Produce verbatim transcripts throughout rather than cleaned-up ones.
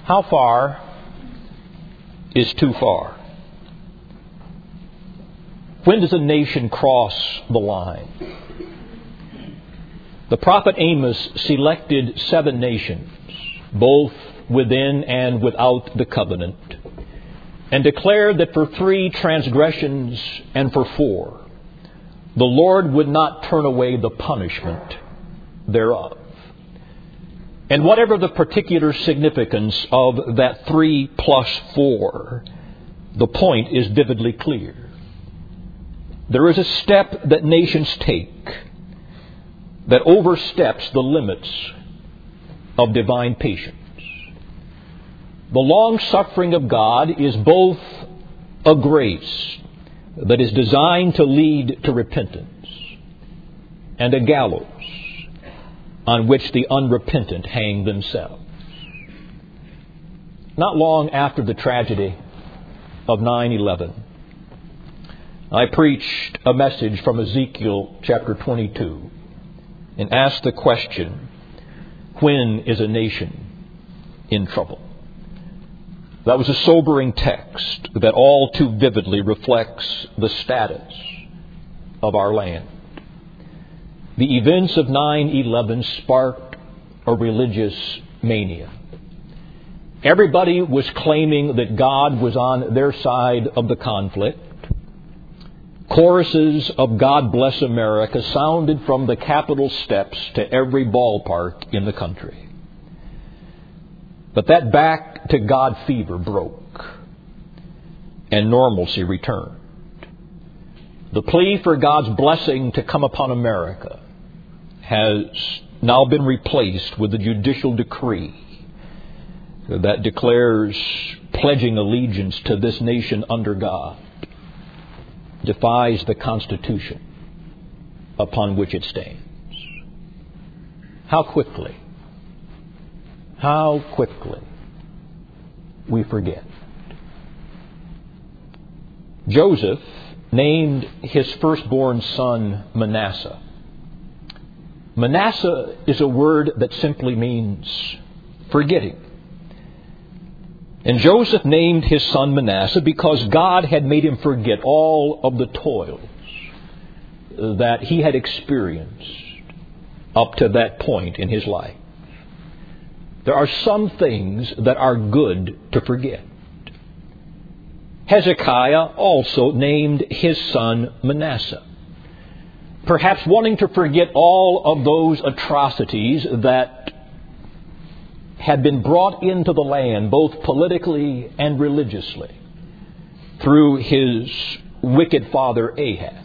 How far is too far? When does a nation cross the line? The prophet Amos selected seven nations, both within and without the covenant, and declared that for three transgressions and for four, the Lord would not turn away the punishment thereof. And whatever the particular significance of that three plus four, the point is vividly clear. There is a step that nations take that oversteps the limits of divine patience. The long-suffering of God is both a grace that is designed to lead to repentance and a gallows on which the unrepentant hang themselves. Not long after the tragedy of nine eleven, I preached a message from Ezekiel chapter twenty-two and asked the question, when is a nation in trouble? That was a sobering text that all too vividly reflects the status of our land. The events of nine eleven sparked a religious mania. Everybody was claiming that God was on their side of the conflict. Choruses of God Bless America sounded from the Capitol steps to every ballpark in the country. But that back to God fever broke, and normalcy returned. The plea for God's blessing to come upon America has now been replaced with a judicial decree that declares pledging allegiance to this nation under God defies the Constitution upon which it stands. How quickly, how quickly we forget. Joseph named his firstborn son Manasseh. Manasseh is a word that simply means forgetting. And Joseph named his son Manasseh because God had made him forget all of the toils that he had experienced up to that point in his life. There are some things that are good to forget. Hezekiah also named his son Manasseh, perhaps wanting to forget all of those atrocities that had been brought into the land, both politically and religiously, through his wicked father Ahaz,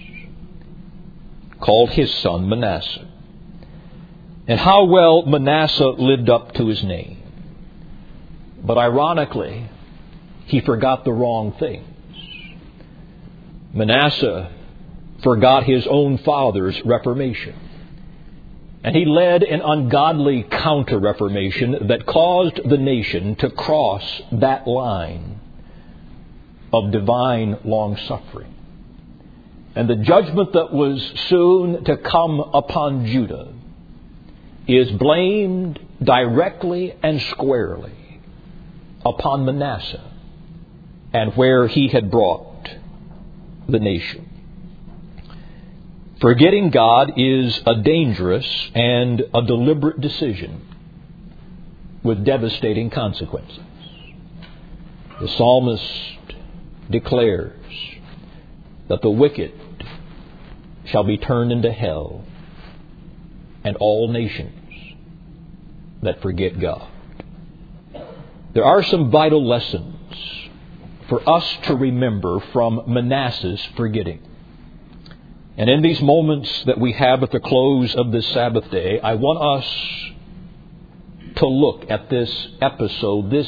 called his son Manasseh. And how well Manasseh lived up to his name. But ironically, he forgot the wrong things. Manasseh forgot his own father's reformation. And he led an ungodly counter-reformation that caused the nation to cross that line of divine long-suffering. And the judgment that was soon to come upon Judah is blamed directly and squarely upon Manasseh and where he had brought the nation. Forgetting God is a dangerous and a deliberate decision with devastating consequences. The psalmist declares that the wicked shall be turned into hell, and all nations that forget God. There are some vital lessons for us to remember from Manasseh's forgetting. And in these moments that we have at the close of this Sabbath day, I want us to look at this episode, this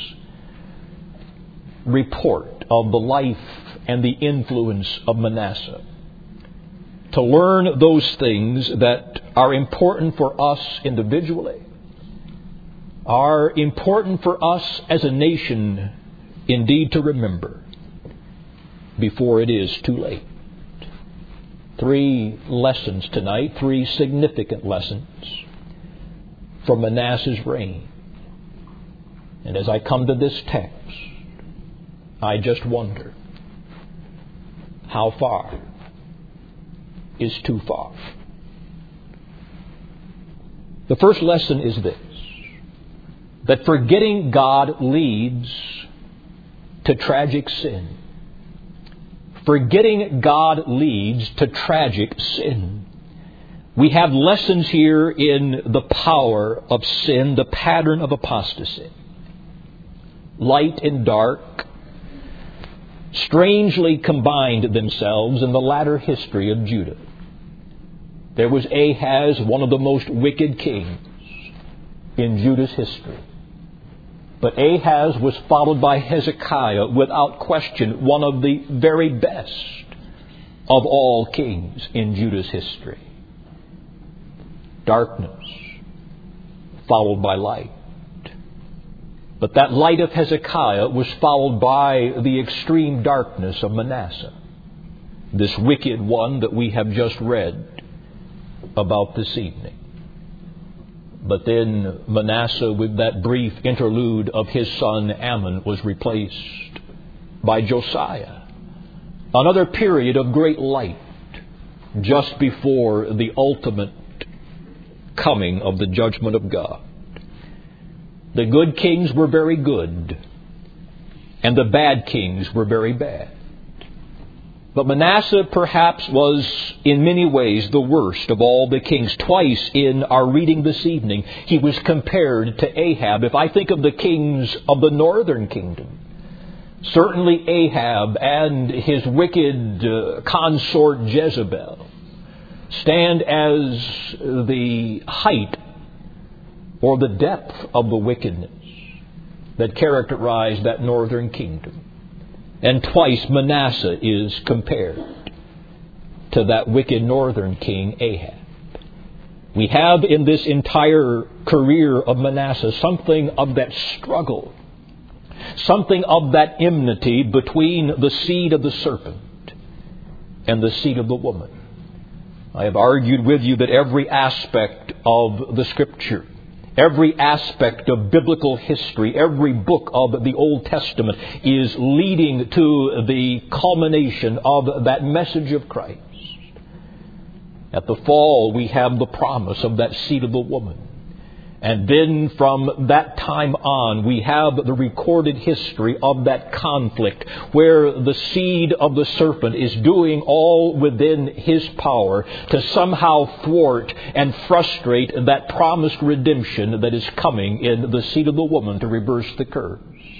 report of the life and the influence of Manasseh, to learn those things that are important for us individually, are important for us as a nation indeed to remember before it is too late. Three lessons tonight, three significant lessons from Manasseh's reign. And as I come to this text, I just wonder, how far is too far? The first lesson is this, that forgetting God leads to tragic sin. Forgetting God leads to tragic sin. We have lessons here in the power of sin, the pattern of apostasy. Light and dark strangely combined themselves in the latter history of Judah. There was Ahaz, one of the most wicked kings in Judah's history. But Ahaz was followed by Hezekiah, without question, one of the very best of all kings in Judah's history. Darkness followed by light. But that light of Hezekiah was followed by the extreme darkness of Manasseh, this wicked one that we have just read about this evening. But then Manasseh, with that brief interlude of his son Ammon, was replaced by Josiah. Another period of great light just before the ultimate coming of the judgment of God. The good kings were very good, and the bad kings were very bad. But Manasseh perhaps was in many ways the worst of all the kings. Twice in our reading this evening, he was compared to Ahab. If I think of the kings of the northern kingdom, certainly Ahab and his wicked uh, consort Jezebel stand as the height or the depth of the wickedness that characterized that northern kingdom. And twice Manasseh is compared to that wicked northern king Ahab. We have in this entire career of Manasseh something of that struggle, something of that enmity between the seed of the serpent and the seed of the woman. I have argued with you that every aspect of the Scripture, every aspect of biblical history, every book of the Old Testament is leading to the culmination of that message of Christ. At the fall, we have the promise of that seed of the woman. And then from that time on, we have the recorded history of that conflict where the seed of the serpent is doing all within his power to somehow thwart and frustrate that promised redemption that is coming in the seed of the woman to reverse the curse.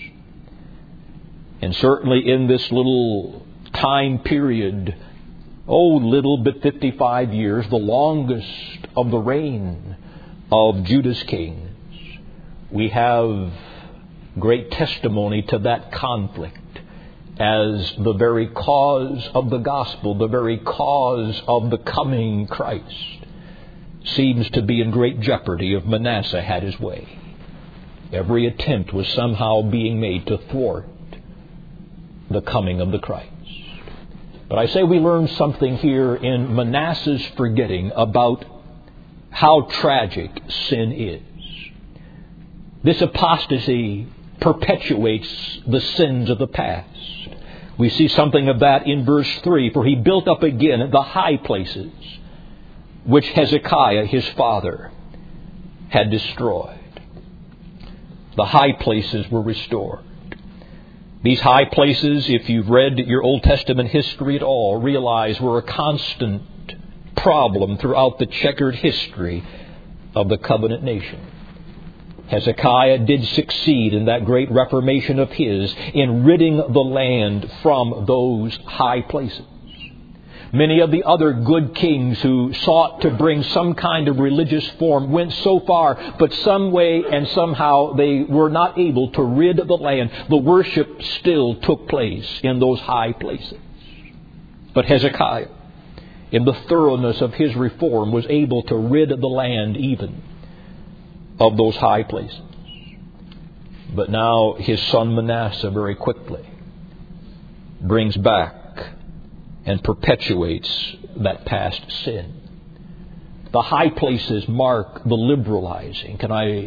And certainly in this little time period, oh, little but fifty-five years, the longest of the reign of Judah's kings, we have great testimony to that conflict as the very cause of the gospel, the very cause of the coming Christ, seems to be in great jeopardy if Manasseh had his way. Every attempt was somehow being made to thwart the coming of the Christ. But I say we learn something here in Manasseh's forgetting about how tragic sin is. This apostasy perpetuates the sins of the past. We see something of that in verse three. For he built up again the high places which Hezekiah his father had destroyed. The high places were restored. These high places, if you've read your Old Testament history at all, realize were a constant problem throughout the checkered history of the covenant nation. Hezekiah did succeed in that great reformation of his in ridding the land from those high places. Many of the other good kings who sought to bring some kind of religious form went so far, but some way and somehow they were not able to rid the land. The worship still took place in those high places. But Hezekiah, in the thoroughness of his reform, was able to rid the land even of those high places. But now his son Manasseh very quickly brings back and perpetuates that past sin. The high places mark the liberalizing, can I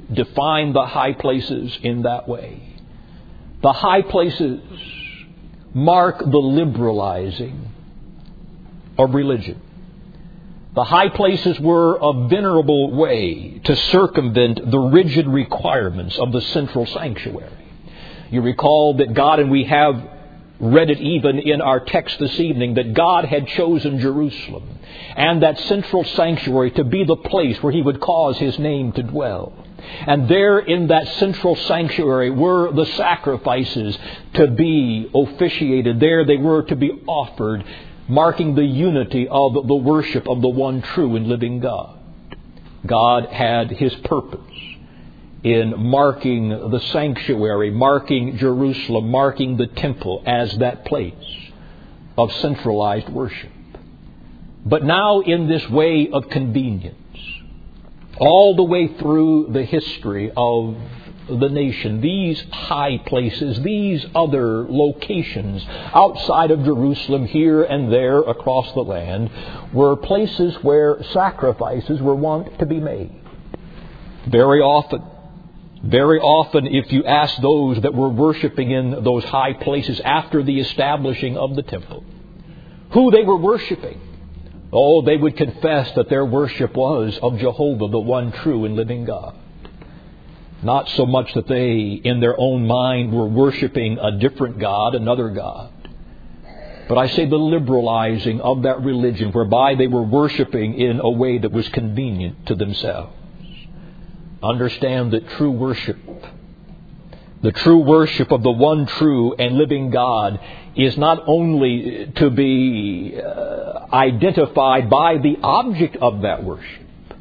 define the high places in that way. The high places mark the liberalizing of religion. The high places were a venerable way to circumvent the rigid requirements of the central sanctuary. You recall that God, and we have read it even in our text this evening, that God had chosen Jerusalem and that central sanctuary to be the place where He would cause His name to dwell. And there in that central sanctuary were the sacrifices to be officiated. There they were to be offered, marking the unity of the worship of the one true and living God. God had His purpose in marking the sanctuary, marking Jerusalem, marking the temple as that place of centralized worship. But now in this way of convenience, all the way through the history of the nation, these high places, these other locations outside of Jerusalem, here and there across the land, were places where sacrifices were wont to be made. Very often, very often, if you ask those that were worshiping in those high places after the establishing of the temple, who they were worshiping, oh, they would confess that their worship was of Jehovah, the one true and living God. Not so much that they, in their own mind, were worshiping a different God, another God. But I say the liberalizing of that religion, whereby they were worshiping in a way that was convenient to themselves. Understand that true worship, the true worship of the one true and living God, is not only to be uh, identified by the object of that worship,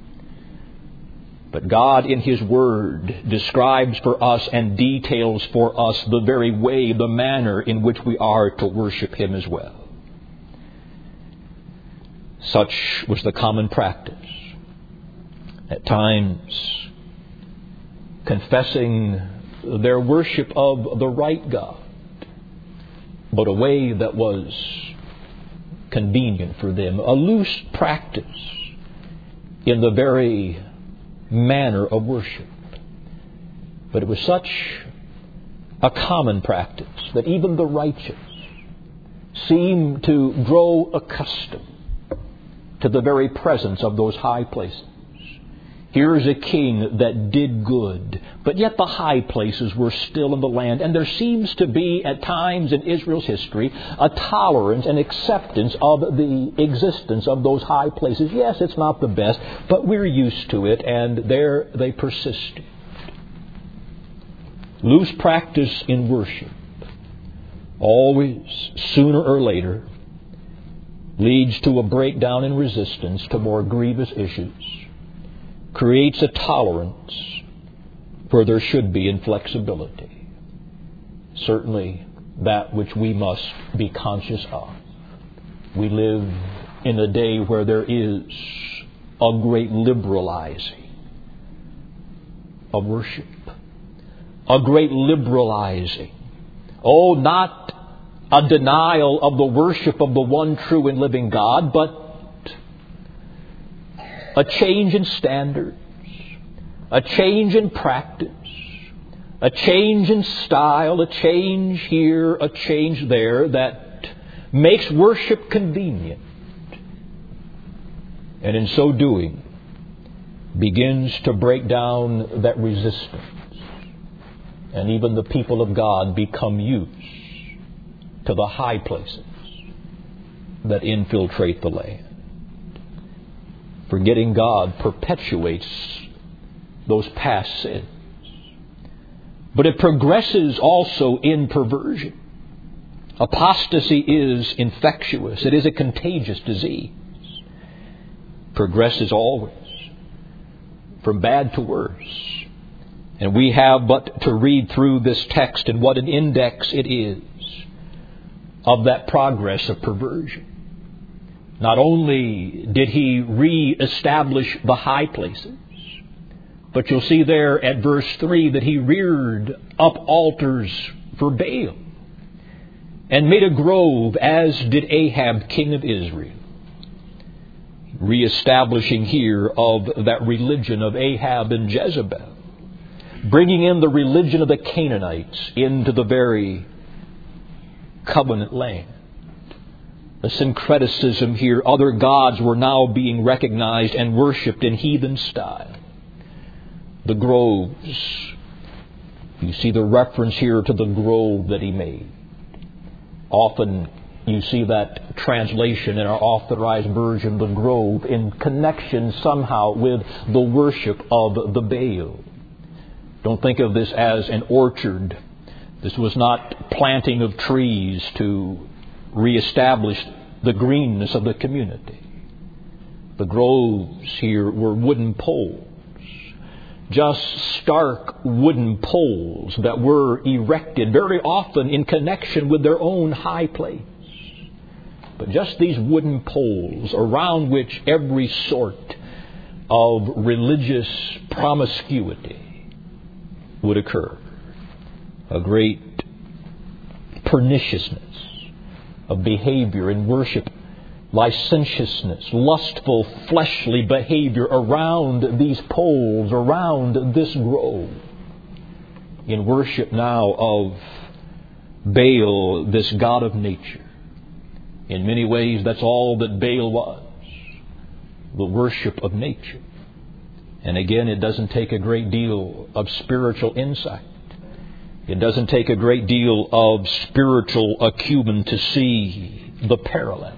but God in His Word describes for us and details for us the very way, the manner in which we are to worship Him as well. Such was the common practice. At times, confessing their worship of the right God, but a way that was convenient for them, a loose practice in the very manner of worship. But it was such a common practice that even the righteous seem to grow accustomed to the very presence of those high places. Here's a king that did good, but yet the high places were still in the land. And there seems to be, at times in Israel's history, a tolerance and acceptance of the existence of those high places. Yes, it's not the best, but we're used to it, and there they persisted. Loose practice in worship always, sooner or later, leads to a breakdown in resistance to more grievous issues. Creates a tolerance where there should be inflexibility. Certainly that which we must be conscious of. We live in a day where there is a great liberalizing of worship. A great liberalizing. Oh, not a denial of the worship of the one true and living God, but a change in standards, a change in practice, a change in style, a change here, a change there that makes worship convenient. And in so doing, begins to break down that resistance. And even the people of God become used to the high places that infiltrate the land. Forgetting God perpetuates those past sins. But it progresses also in perversion. Apostasy is infectious. It is a contagious disease. Progresses always from bad to worse. And we have but to read through this text, and what an index it is of that progress of perversion. Not only did he re-establish the high places, but you'll see there at verse three that he reared up altars for Baal and made a grove, as did Ahab, king of Israel. Re-establishing here of that religion of Ahab and Jezebel. bringing in the religion of the Canaanites into the very covenant land. The syncretism here, other gods were now being recognized and worshipped in heathen style. The groves, you see the reference here to the grove that he made. Often you see that translation in our authorized version, the grove, in connection somehow with the worship of the Baal. Don't think of this as an orchard. This was not planting of trees to reestablish the greenness of the community. The groves here were wooden poles. Just stark wooden poles that were erected very often in connection with their own high place. But just these wooden poles around which every sort of religious promiscuity would occur. A great perniciousness of behavior in worship, licentiousness, lustful, fleshly behavior around these poles, around this grove. In worship now of Baal, this god of nature. In many ways, that's all that Baal was. The worship of nature. And again, it doesn't take a great deal of spiritual insight. It doesn't take a great deal of spiritual acumen to see the parallels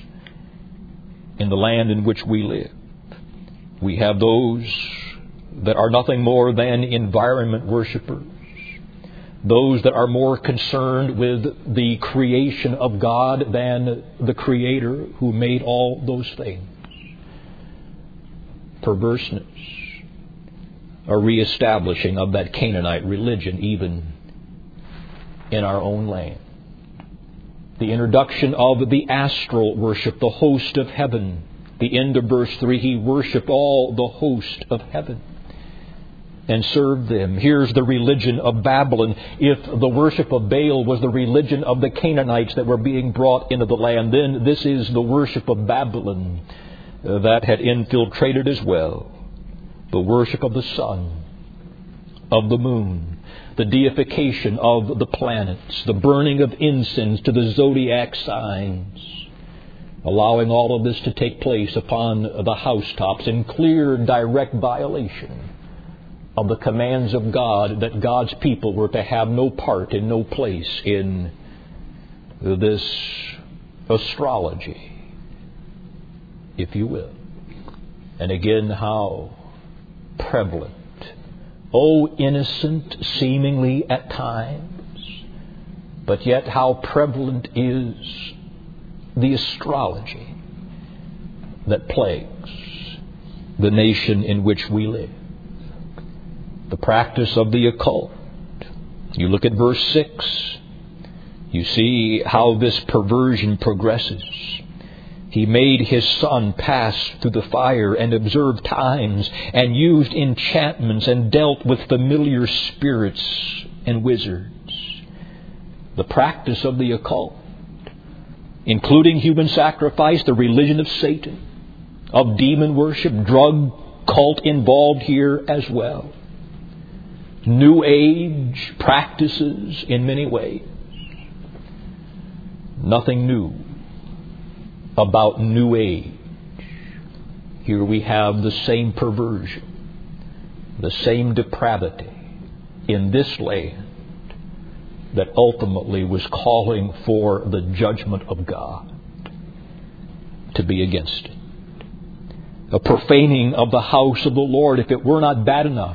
in the land in which we live. We have those that are nothing more than environment worshipers. Those that are more concerned with the creation of God than the Creator who made all those things. Perverseness. A reestablishing of that Canaanite religion even in our own land. The introduction of the astral worship, the host of heaven. The end of verse three, he worshipped all the host of heaven and served them. Here's the religion of Babylon. If the worship of Baal was the religion of the Canaanites that were being brought into the land, then this is the worship of Babylon that had infiltrated as well. The worship of the sun, of the moon, the deification of the planets, the burning of incense to the zodiac signs, allowing all of this to take place upon the housetops in clear, direct violation of the commands of God that God's people were to have no part and no place in this astrology, if you will. And again, how prevalent, oh, innocent seemingly at times, but yet how prevalent is the astrology that plagues the nation in which we live. The practice of the occult. You look at verse six, you see how this perversion progresses. He made his son pass through the fire and observed times and used enchantments and dealt with familiar spirits and wizards. The practice of the occult, including human sacrifice, the religion of Satan, of demon worship, drug cult involved here as well. New Age practices in many ways. Nothing new about New Age. Here we have the same perversion, the same depravity in this land that ultimately was calling for the judgment of God to be against it. A profaning of the house of the Lord, if it were not bad enough.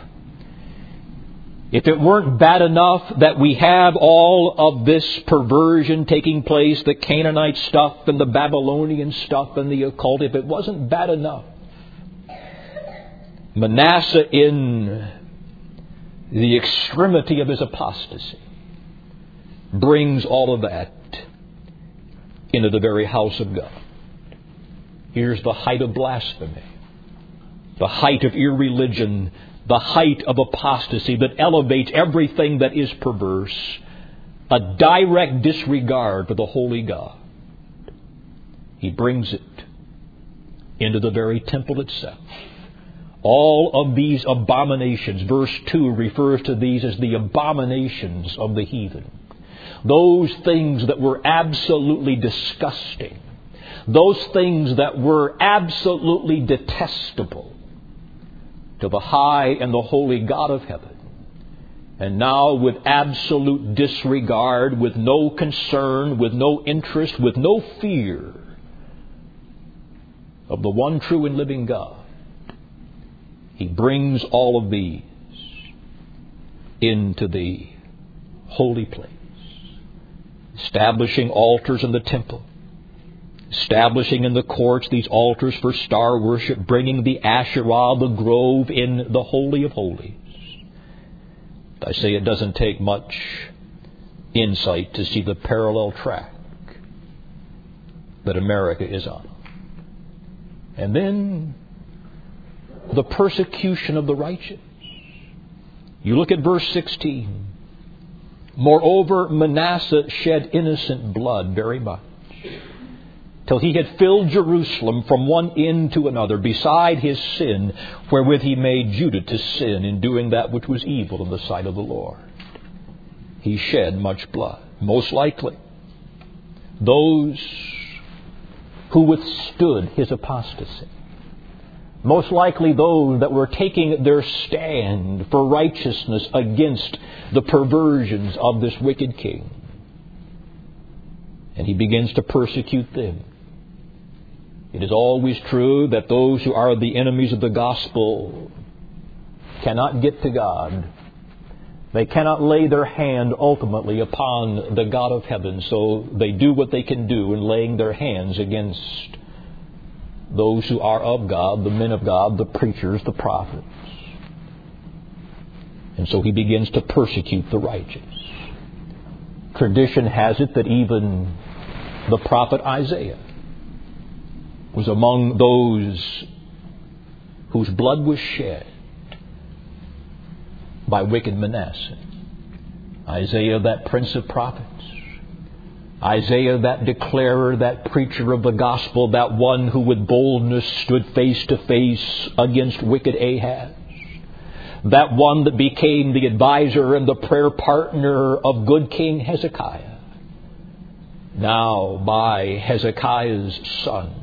If it weren't bad enough that we have all of this perversion taking place, the Canaanite stuff and the Babylonian stuff and the occult, if it wasn't bad enough, Manasseh, in the extremity of his apostasy, brings all of that into the very house of God. Here's the height of blasphemy, the height of irreligion, the height of apostasy that elevates everything that is perverse, a direct disregard for the holy God. He brings it into the very temple itself. All of these abominations, verse two refers to these as the abominations of the heathen. Those things that were absolutely disgusting. Those things that were absolutely detestable to the high and the holy God of heaven. And now, with absolute disregard, with no concern, with no interest, with no fear of the one true and living God, He brings all of these into the holy place, establishing altars in the temple, establishing in the courts these altars for star worship, bringing the Asherah, the grove, in the Holy of Holies. I say it doesn't take much insight to see the parallel track that America is on. And then the persecution of the righteous. You look at verse sixteen. Moreover, Manasseh shed innocent blood very much, till he had filled Jerusalem from one end to another, beside his sin, wherewith he made Judah to sin in doing that which was evil in the sight of the Lord. He shed much blood. Most likely, those who withstood his apostasy. Most likely those that were taking their stand for righteousness against the perversions of this wicked king. And he begins to persecute them. It is always true that those who are the enemies of the gospel cannot get to God. They cannot lay their hand ultimately upon the God of heaven, so they do what they can do in laying their hands against those who are of God, the men of God, the preachers, the prophets. And so he begins to persecute the righteous. Tradition has it that even the prophet Isaiah was among those whose blood was shed by wicked Manasseh. Isaiah, that prince of prophets. Isaiah, that declarer, that preacher of the gospel, that one who with boldness stood face to face against wicked Ahaz. That one that became the advisor and the prayer partner of good King Hezekiah. Now by Hezekiah's son,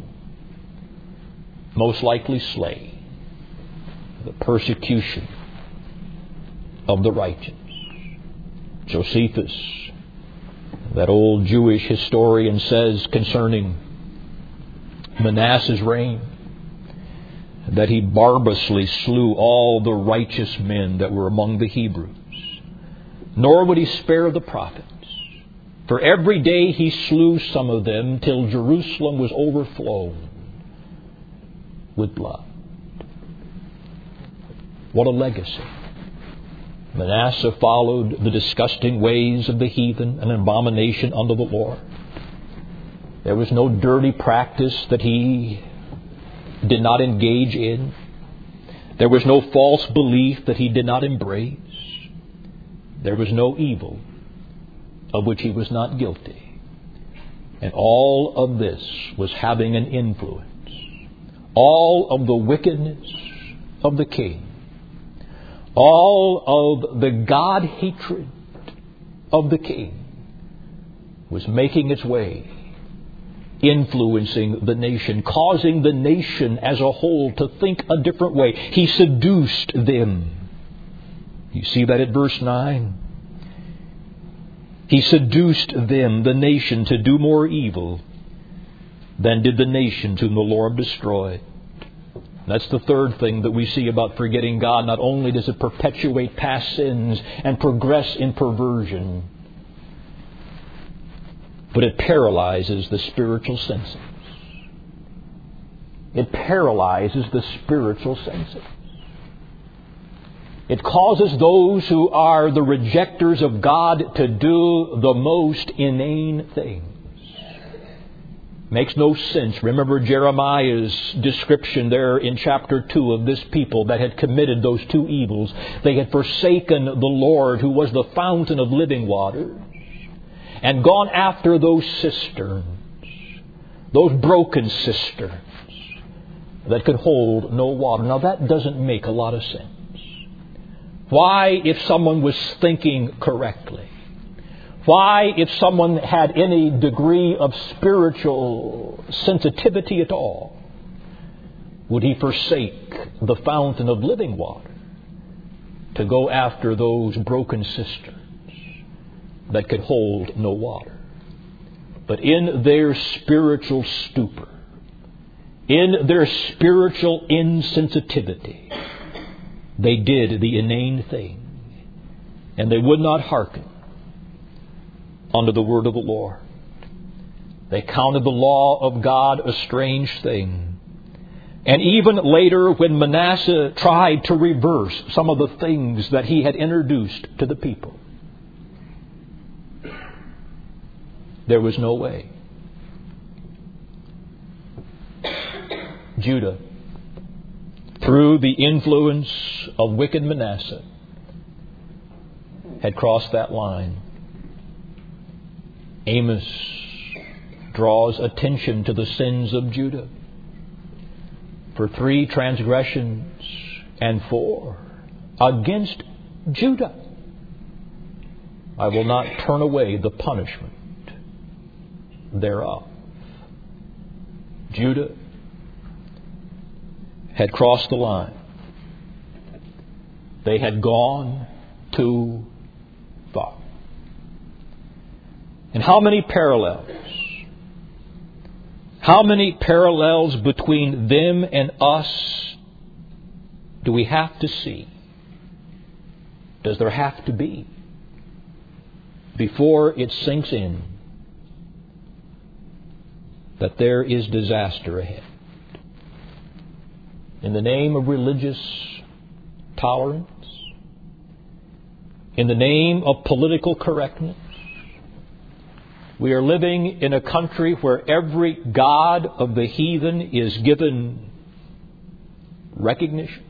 most likely slain. The persecution of the righteous. Josephus, that old Jewish historian, says concerning Manasseh's reign that he barbarously slew all the righteous men that were among the Hebrews. Nor would he spare the prophets. For every day he slew some of them till Jerusalem was overflown with blood. What a legacy. Manasseh followed the disgusting ways of the heathen, an abomination unto the Lord. There was no dirty practice that he did not engage in. There was no false belief that he did not embrace. There was no evil of which he was not guilty. And all of this was having an influence. All of the wickedness of the king, all of the God-hatred of the king was making its way, influencing the nation, causing the nation as a whole to think a different way. He seduced them. You see that at verse nine? He seduced them, the nation, to do more evil than did the nations whom the Lord destroyed. That's the third thing that we see about forgetting God. Not only does it perpetuate past sins and progress in perversion, but it paralyzes the spiritual senses. It paralyzes the spiritual senses. It causes those who are the rejectors of God to do the most inane things. Makes no sense. Remember Jeremiah's description there in chapter two of this people that had committed those two evils. They had forsaken the Lord, who was the fountain of living water, and gone after those cisterns, those broken cisterns, that could hold no water. Now that doesn't make a lot of sense. Why, if someone was thinking correctly, why, if someone had any degree of spiritual sensitivity at all, would he forsake the fountain of living water to go after those broken cisterns that could hold no water? But in their spiritual stupor, in their spiritual insensitivity, they did the inane thing, and they would not hearken unto the word of the Lord. They counted the law of God a strange thing. And even later, when Manasseh tried to reverse some of the things that he had introduced to the people, there was no way. Judah, through the influence of wicked Manasseh, had crossed that line. Amos draws attention to the sins of Judah. For three transgressions and four against Judah, I will not turn away the punishment thereof. Judah had crossed the line. They had gone too far. And how many parallels? How many parallels between them and us do we have to see? Does there have to be before it sinks in that there is disaster ahead? In the name of religious tolerance, in the name of political correctness, we are living in a country where every god of the heathen is given recognition.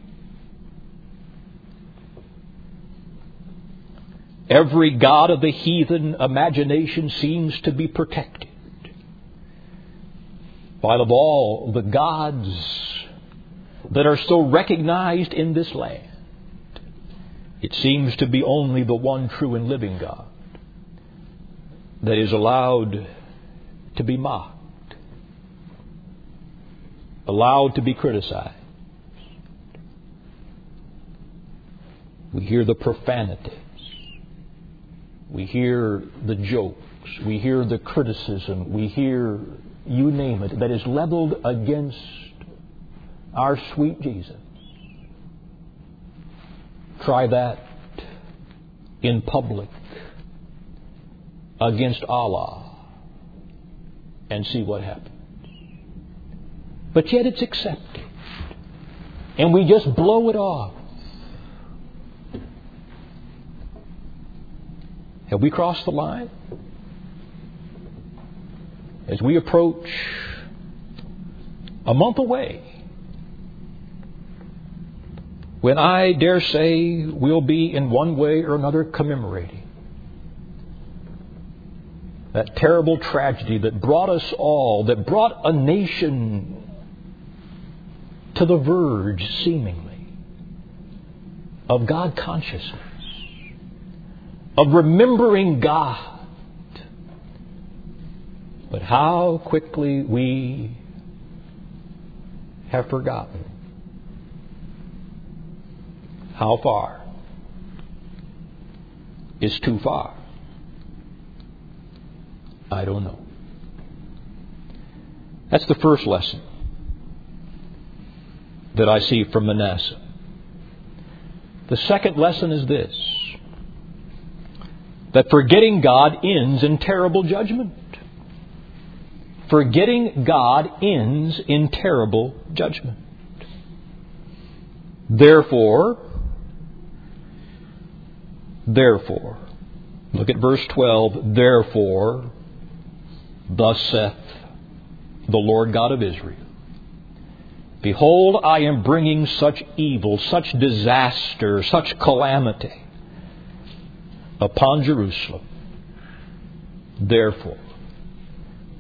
Every god of the heathen imagination seems to be protected. While of all the gods that are so recognized in this land, it seems to be only the one true and living God that is allowed to be mocked, allowed to be criticized. We hear the profanities. We hear the jokes. We hear the criticism. We hear, you name it, that is leveled against our sweet Jesus. Try that in public against Allah and see what happens. But yet it's accepted. And we just blow it off. Have we crossed the line? As we approach a month away, when I dare say we'll be in one way or another commemorating that terrible tragedy that brought us all, that brought a nation to the verge, seemingly, of God consciousness, of remembering God. But how quickly we have forgotten how far is too far. I don't know. That's the first lesson that I see from Manasseh. The second lesson is this: that forgetting God ends in terrible judgment. Forgetting God ends in terrible judgment. Therefore, therefore, look at verse twelve. Therefore, thus saith the Lord God of Israel, behold, I am bringing such evil, such disaster, such calamity upon Jerusalem. Therefore,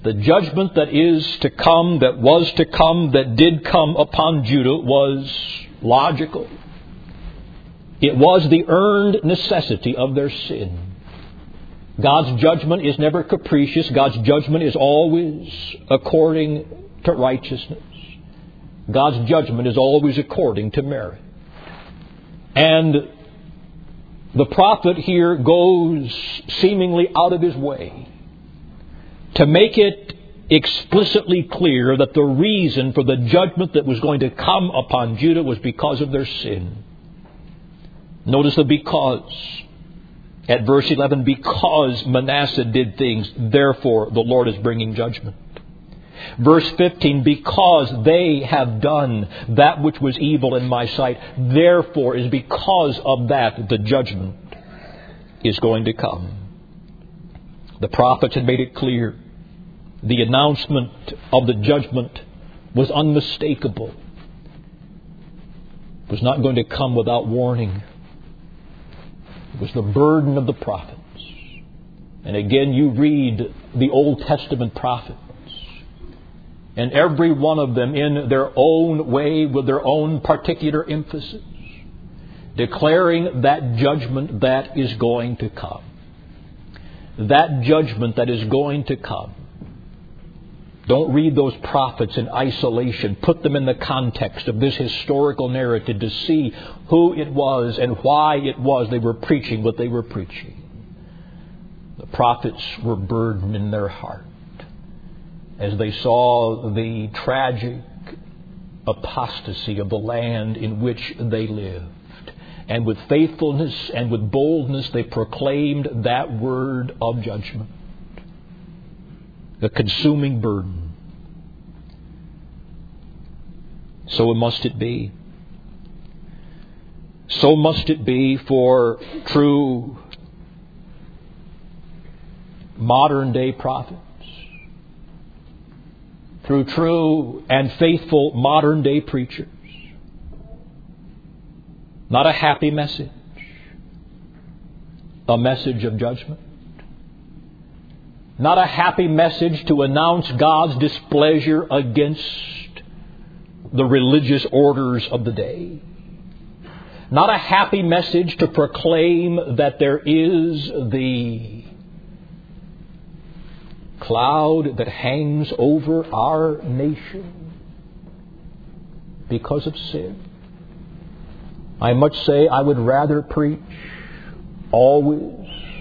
The judgment that is to come, that was to come, that did come upon Judah was logical. It was the earned necessity of their sin. God's judgment is never capricious. God's judgment is always according to righteousness. God's judgment is always according to merit. And the prophet here goes seemingly out of his way to make it explicitly clear that the reason for the judgment that was going to come upon Judah was because of their sin. Notice the because. At verse eleven, because Manasseh did things, therefore the Lord is bringing judgment. Verse fifteen, because they have done that which was evil in my sight, therefore is because of that the judgment is going to come. The prophets had made it clear. The announcement of the judgment was unmistakable. It was not going to come without warning. It was the burden of the prophets. And again, you read the Old Testament prophets, and every one of them in their own way, with their own particular emphasis, declaring that judgment that is going to come. That judgment that is going to come. Don't read those prophets in isolation. Put them in the context of this historical narrative to see who it was and why it was they were preaching what they were preaching. The prophets were burdened in their heart as they saw the tragic apostasy of the land in which they lived. And with faithfulness and with boldness they proclaimed that word of judgment. A consuming burden. So must it be. So must it be for true modern day prophets. Through true and faithful modern day preachers. Not a happy message. A message of judgment. Not a happy message to announce God's displeasure against the religious orders of the day. Not a happy message to proclaim that there is the cloud that hangs over our nation because of sin. I must say I would rather preach always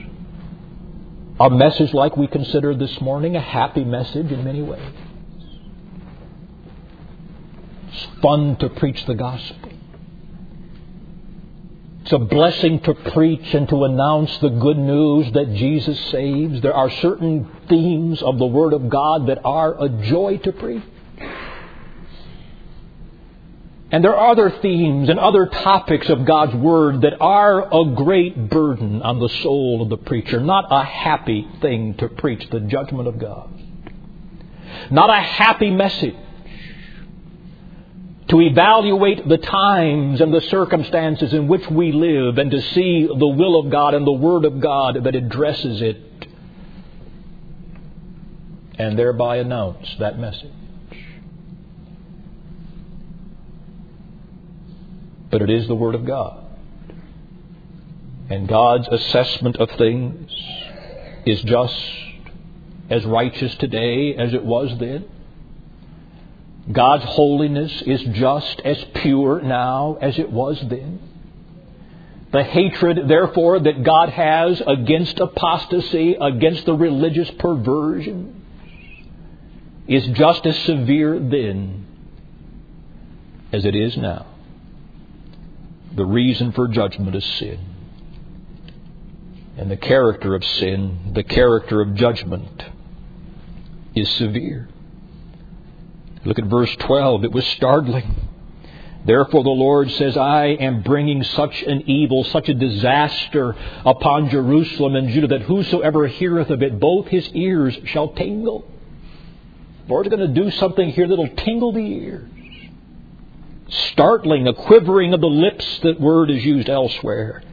a message like we considered this morning, a happy message in many ways. It's fun to preach the gospel. It's a blessing to preach and to announce the good news that Jesus saves. There are certain themes of the Word of God that are a joy to preach. And there are other themes and other topics of God's Word that are a great burden on the soul of the preacher. Not a happy thing to preach the judgment of God. Not a happy message to evaluate the times and the circumstances in which we live and to see the will of God and the Word of God that addresses it and thereby announce that message. But it is the Word of God. And God's assessment of things is just as righteous today as it was then. God's holiness is just as pure now as it was then. The hatred, therefore, that God has against apostasy, against the religious perversion, is just as severe then as it is now. The reason for judgment is sin. And the character of sin, the character of judgment, is severe. Look at verse twelve. It was startling. Therefore the Lord says, I am bringing such an evil, such a disaster upon Jerusalem and Judah, that whosoever heareth of it, both his ears shall tingle. The Lord's going to do something here that'll tingle the ears. Startling, a quivering of the lips, that word is used elsewhere.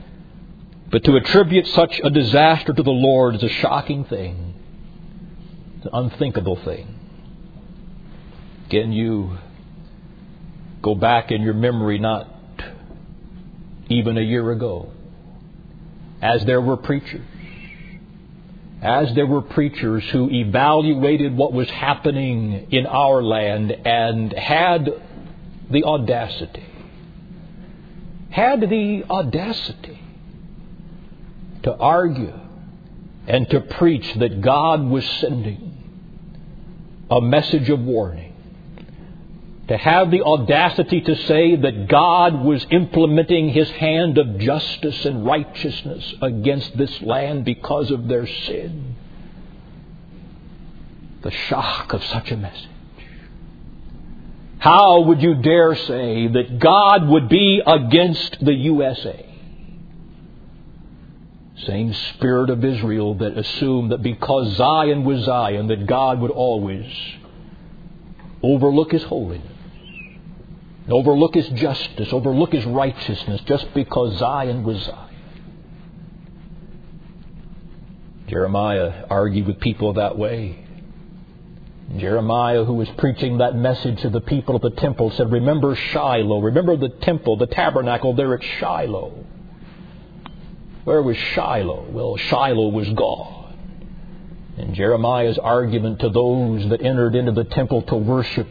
But to attribute such a disaster to the Lord is a shocking thing. It's an unthinkable thing. Can you go back in your memory not even a year ago, as there were preachers, as there were preachers who evaluated what was happening in our land and had the audacity, had the audacity to argue and to preach that God was sending a message of warning, to have the audacity to say that God was implementing His hand of justice and righteousness against this land because of their sin. The shock of such a message. How would you dare say that God would be against the U S A? Same spirit of Israel that assumed that because Zion was Zion, that God would always overlook His holiness, overlook His justice, overlook His righteousness, just because Zion was Zion. Jeremiah argued with people that way. Jeremiah, who was preaching that message to the people at the temple, said, remember Shiloh, remember the temple, the tabernacle there at Shiloh. Where was Shiloh? Well, Shiloh was God. And Jeremiah's argument to those that entered into the temple to worship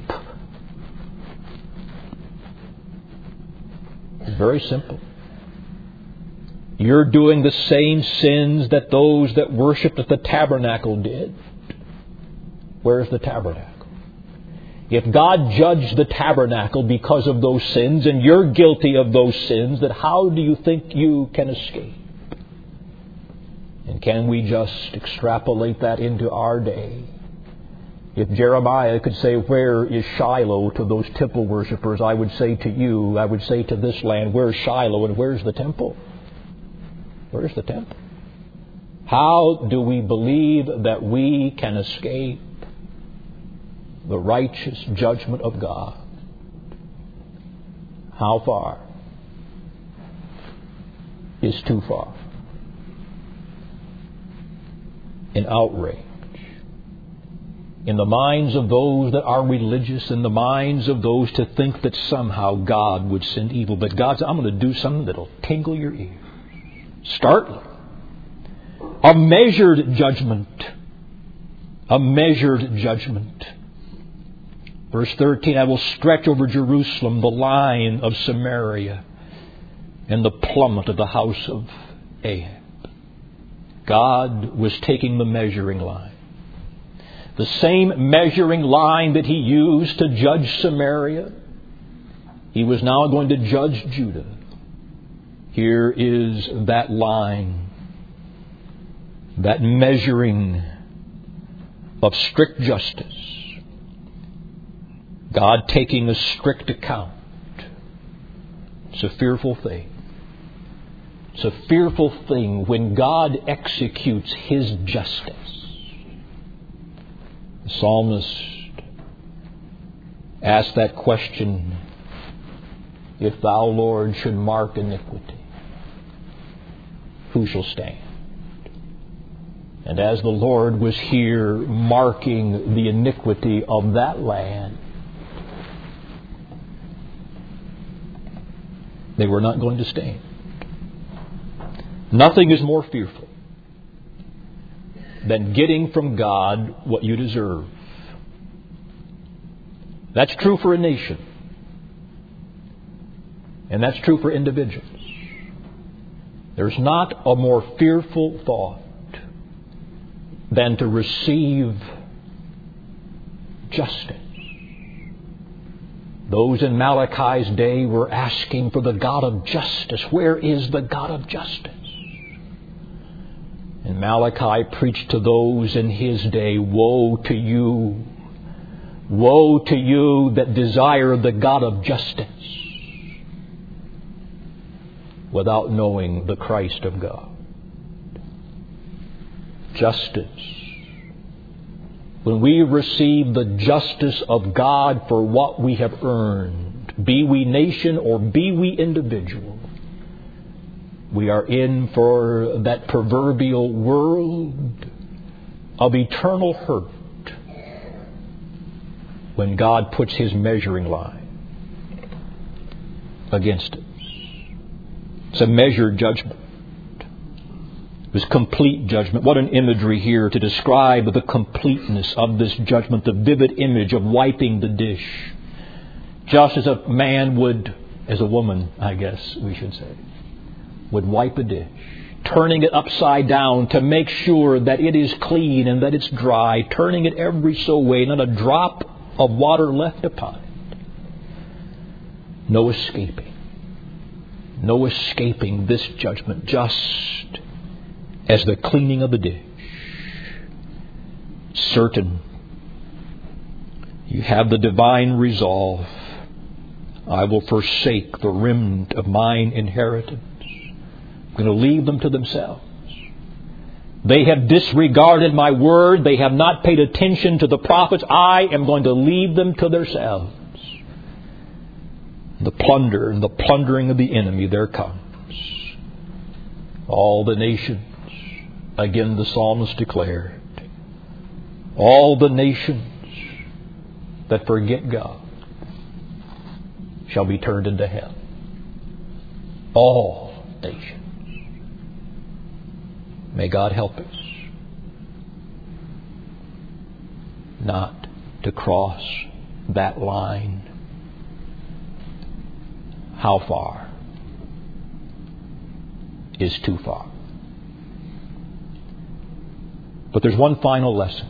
is very simple. You're doing the same sins that those that worshipped at the tabernacle did. Where's the tabernacle? If God judged the tabernacle because of those sins, and you're guilty of those sins, then how do you think you can escape? And can we just extrapolate that into our day? If Jeremiah could say, where is Shiloh to those temple worshippers, I would say to you, I would say to this land, where's Shiloh and where's the temple? Where's the temple? How do we believe that we can escape the righteous judgment of God? How far is too far? An outrage in the minds of those that are religious, in the minds of those to think that somehow God would send evil. But God said, I'm going to do something that will tingle your ears. Startling. A measured judgment. A measured judgment. Verse thirteen, I will stretch over Jerusalem the line of Samaria and the plummet of the house of Ahab. God was taking the measuring line. The same measuring line that He used to judge Samaria, He was now going to judge Judah. Here is that line, that measuring of strict justice. God taking a strict account. It's a fearful thing. It's a fearful thing when God executes His justice. The psalmist asked that question, if Thou, Lord, should mark iniquity, who shall stand? And as the Lord was here marking the iniquity of that land, they were not going to stand. Nothing is more fearful than getting from God what you deserve. That's true for a nation. And that's true for individuals. There's not a more fearful thought than to receive justice. Those in Malachi's day were asking for the God of justice. Where is the God of justice? And Malachi preached to those in his day, woe to you, woe to you that desire the God of justice without knowing the Christ of God. Justice. When we receive the justice of God for what we have earned, be we nation or be we individual, we are in for that proverbial world of eternal hurt when God puts His measuring line against us. It's a measured judgment. It was complete judgment. What an imagery here to describe the completeness of this judgment, the vivid image of wiping the dish. Just as a man would, as a woman, I guess we should say, would wipe a dish, turning it upside down to make sure that it is clean and that it's dry, turning it every so way, not a drop of water left upon it. No escaping. No escaping this judgment, just as the cleaning of the dish. Certain. You have the divine resolve. I will forsake the remnant of mine inheritance. I'm going to leave them to themselves. They have disregarded my word. They have not paid attention to the prophets. I am going to leave them to themselves. The plunder and the plundering of the enemy, there comes. All the nations, again the psalmist declared, all the nations that forget God shall be turned into hell. All nations. May God help us not to cross that line. How far is too far? But there's one final lesson.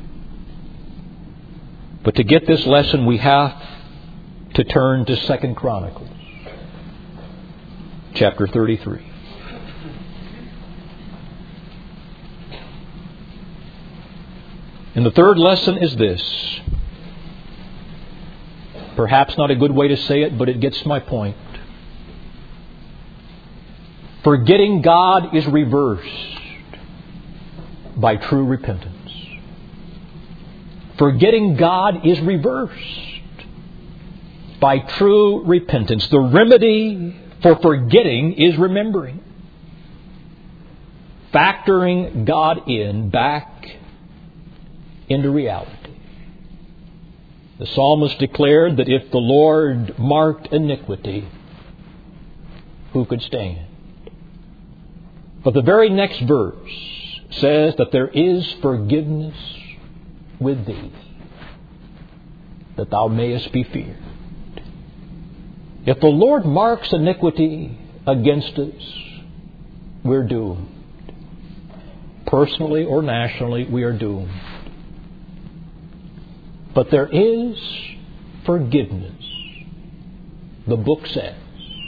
But to get this lesson, we have to turn to Second Chronicles, chapter thirty-three. And the third lesson is this. Perhaps not a good way to say it, but it gets my point. Forgetting God is reversed by true repentance. Forgetting God is reversed by true repentance. The remedy for forgetting is remembering. Factoring God in back into reality. The psalmist declared that if the Lord marked iniquity, who could stand? But the very next verse says that there is forgiveness with thee, that thou mayest be feared. If the Lord marks iniquity against us, we're doomed. Personally or nationally, we are doomed. But there is forgiveness. The book says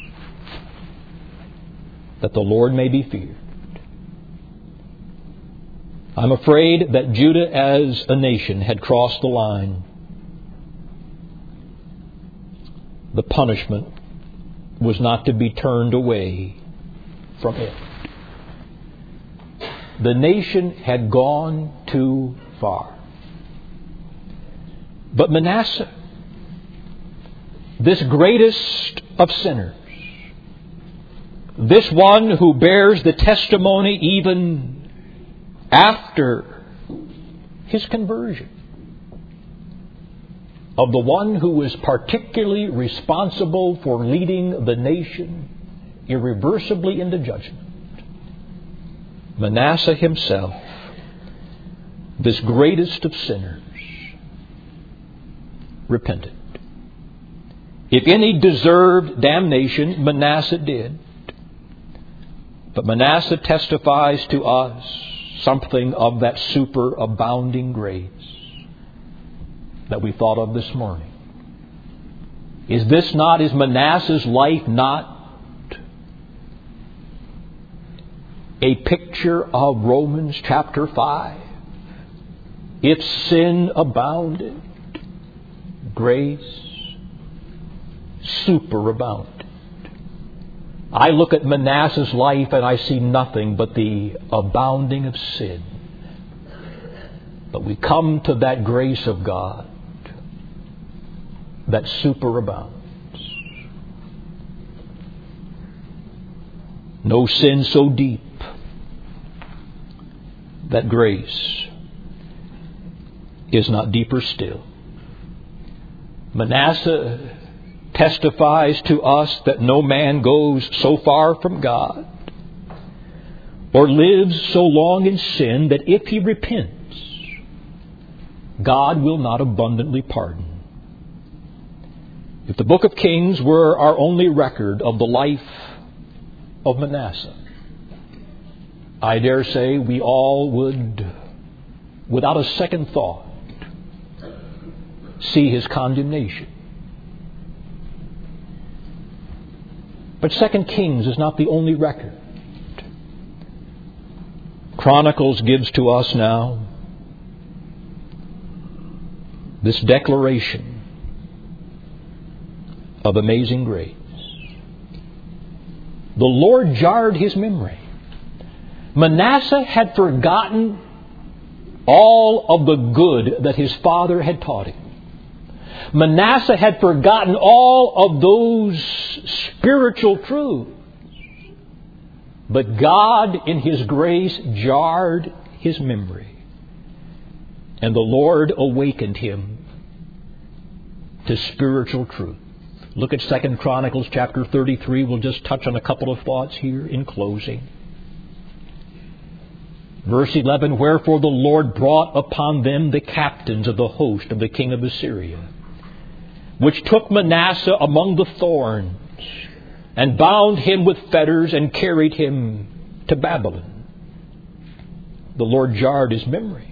that the Lord may be feared. I'm afraid that Judah as a nation had crossed the line. The punishment was not to be turned away from it. The nation had gone too far. But Manasseh, this greatest of sinners, this one who bears the testimony even after his conversion, of the one who was particularly responsible for leading the nation irreversibly into judgment, Manasseh himself, this greatest of sinners, repented. If any deserved damnation, Manasseh did. But Manasseh testifies to us something of that superabounding grace that we thought of this morning. Is this not, is Manasseh's life not a picture of Romans chapter five? If sin abounded, grace superabounded. I look at Manasseh's life and I see nothing but the abounding of sin. But we come to that grace of God that superabounds. No sin so deep that grace is not deeper still. Manasseh testifies to us that no man goes so far from God or lives so long in sin that if he repents, God will not abundantly pardon. If the book of Kings were our only record of the life of Manasseh, I dare say we all would, without a second thought, see his condemnation. But Second Kings is not the only record. Chronicles gives to us now this declaration of amazing grace. The Lord jarred his memory. Manasseh had forgotten all of the good that his father had taught him. Manasseh had forgotten all of those spiritual truths. But God, in His grace, jarred his memory. And the Lord awakened him to spiritual truth. Look at Second Chronicles chapter thirty-three. We'll just touch on a couple of thoughts here in closing. Verse eleven, wherefore the Lord brought upon them the captains of the host of the king of Assyria, which took Manasseh among the thorns, and bound him with fetters, and carried him to Babylon. The Lord jarred his memory.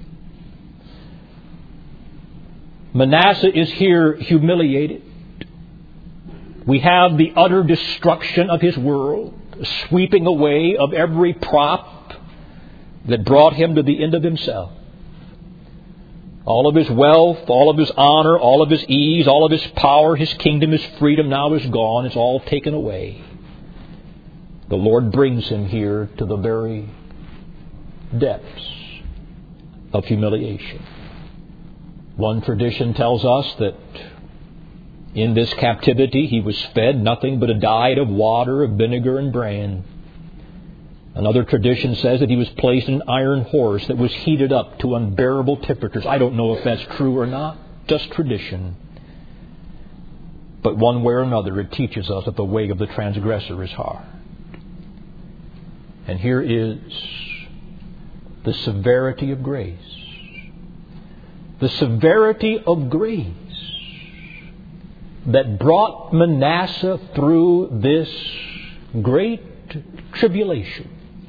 Manasseh is here humiliated. We have the utter destruction of his world, sweeping away of every prop that brought him to the end of himself. All of his wealth, all of his honor, all of his ease, all of his power, his kingdom, his freedom now is gone. It's all taken away. The Lord brings him here to the very depths of humiliation. One tradition tells us that in this captivity he was fed nothing but a diet of water, of vinegar, and bran. Another tradition says that he was placed in an iron horse that was heated up to unbearable temperatures. I don't know if that's true or not. Just tradition. But one way or another, it teaches us that the way of the transgressor is hard. And here is the severity of grace. The severity of grace that brought Manasseh through this great tribulation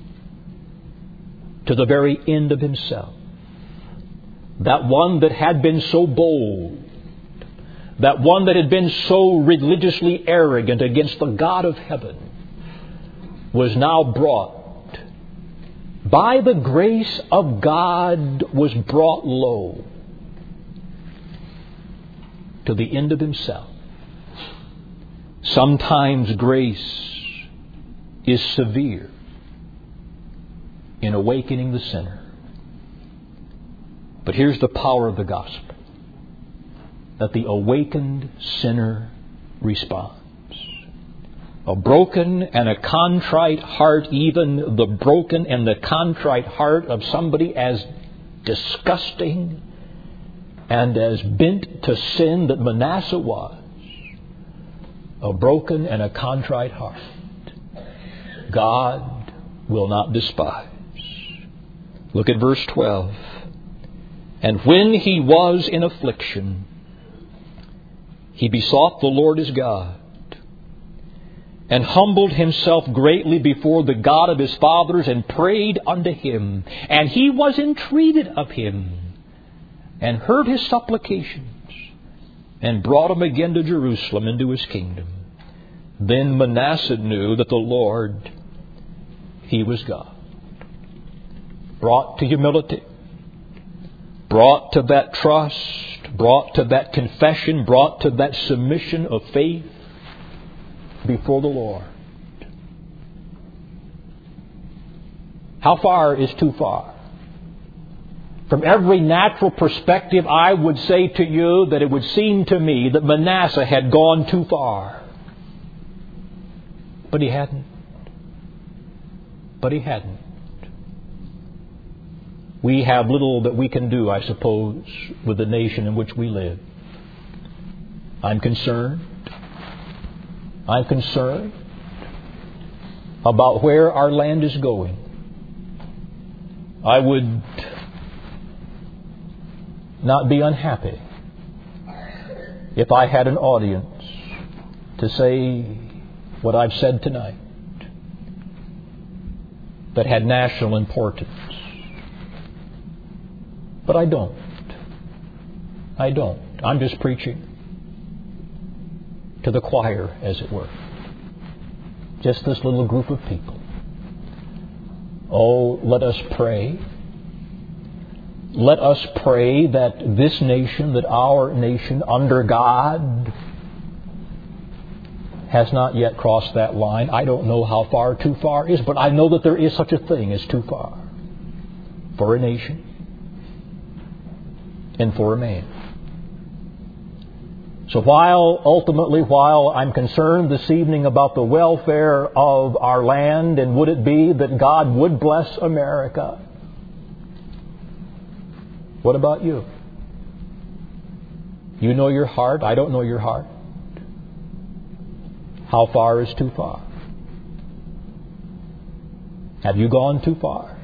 to the very end of himself. That one that had been so bold, that one that had been so religiously arrogant against the God of heaven, was now brought, by the grace of God, was brought low to the end of himself. Sometimes grace is severe in awakening the sinner. But here's the power of the gospel, that the awakened sinner responds. A broken and a contrite heart, even the broken and the contrite heart of somebody as disgusting and as bent to sin that Manasseh was, a broken and a contrite heart, God will not despise. Look at verse twelve. And when he was in affliction, he besought the Lord his God, and humbled himself greatly before the God of his fathers, and prayed unto him. And he was entreated of him, and heard his supplications, and brought him again to Jerusalem into his kingdom. Then Manasseh knew that the Lord, He was God. Brought to humility, brought to that trust, brought to that confession, brought to that submission of faith before the Lord. How far is too far? From every natural perspective, I would say to you that it would seem to me that Manasseh had gone too far. But he hadn't. But he hadn't. We have little that we can do, I suppose, with the nation in which we live. I'm concerned. I'm concerned about where our land is going. I would not be unhappy if I had an audience to say what I've said tonight that had national importance. But I don't. I don't. I'm just preaching to the choir, as it were. Just this little group of people. Oh, let us pray. Let us pray that this nation, that our nation under God, has not yet crossed that line. I don't know how far too far is, but I know that there is such a thing as too far for a nation and for a man. So while, ultimately, while I'm concerned this evening about the welfare of our land, and would it be that God would bless America, what about you? You know your heart. I don't know your heart. How far is too far? Have you gone too far?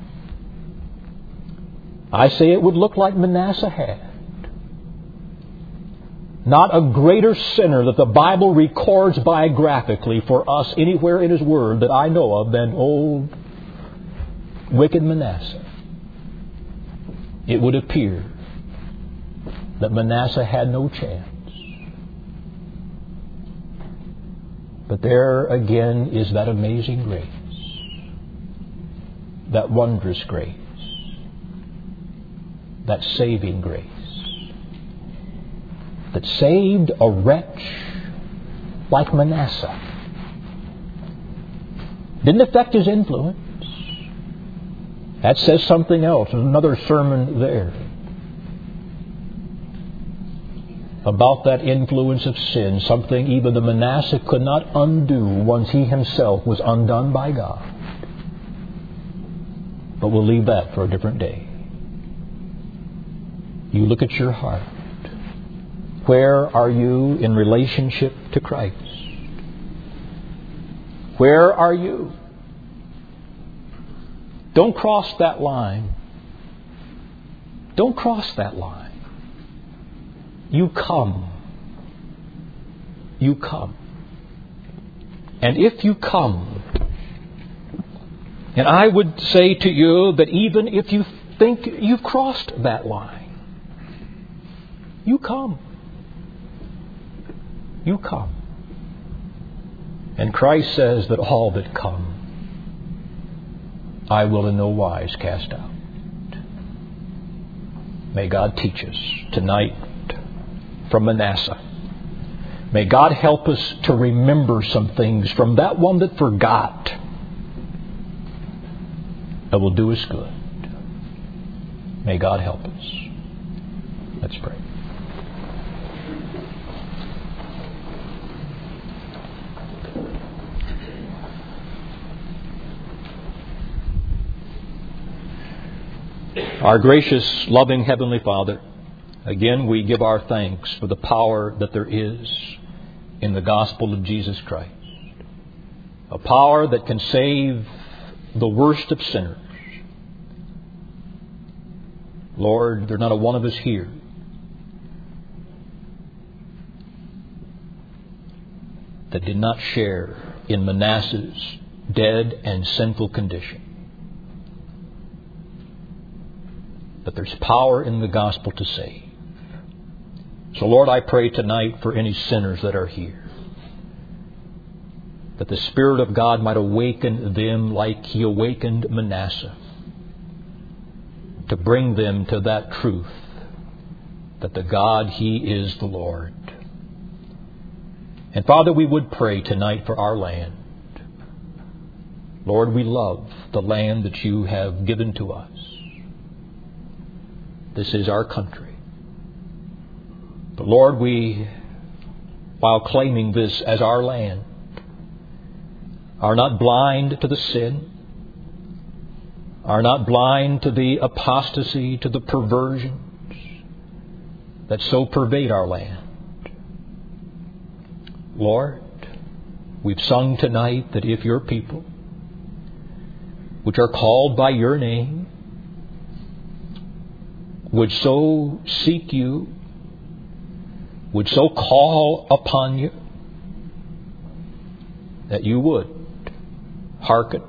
I say it would look like Manasseh had. Not a greater sinner that the Bible records biographically for us anywhere in His Word that I know of than old wicked Manasseh. It would appear that Manasseh had no chance. But there again is that amazing grace, that wondrous grace, that saving grace, that saved a wretch like Manasseh. Didn't affect his influence. That says something else. There's another sermon there about that influence of sin, something even the Manasseh could not undo once he himself was undone by God. But we'll leave that for a different day. You look at your heart. Where are you in relationship to Christ? Where are you? Don't cross that line. Don't cross that line. You come. You come. And if you come, and I would say to you that even if you think you've crossed that line, you come. You come. And Christ says that all that come, I will in no wise cast out. May God teach us tonight from Manasseh. May God help us to remember some things from that one that forgot that will do us good. May God help us. Let's pray. Our gracious, loving Heavenly Father, again we give our thanks for the power that there is in the gospel of Jesus Christ. A power that can save the worst of sinners. Lord, there's not a one of us here that did not share in Manasseh's dead and sinful condition. But there's power in the gospel to save. So, Lord, I pray tonight for any sinners that are here, that the Spirit of God might awaken them like He awakened Manasseh, to bring them to that truth that the God, He is the Lord. And, Father, we would pray tonight for our land. Lord, we love the land that You have given to us. This is our country. But Lord, we, while claiming this as our land, are not blind to the sin, are not blind to the apostasy, to the perversions that so pervade our land. Lord, we've sung tonight that if your people, which are called by your name, would so seek you, would so call upon you, that you would hearken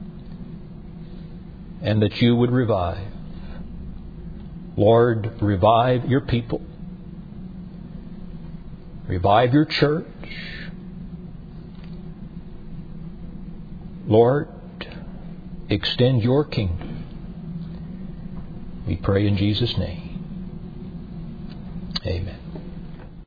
and that you would revive. Lord, revive your people. Revive your church. Lord, extend your kingdom. We pray in Jesus' name. Amen.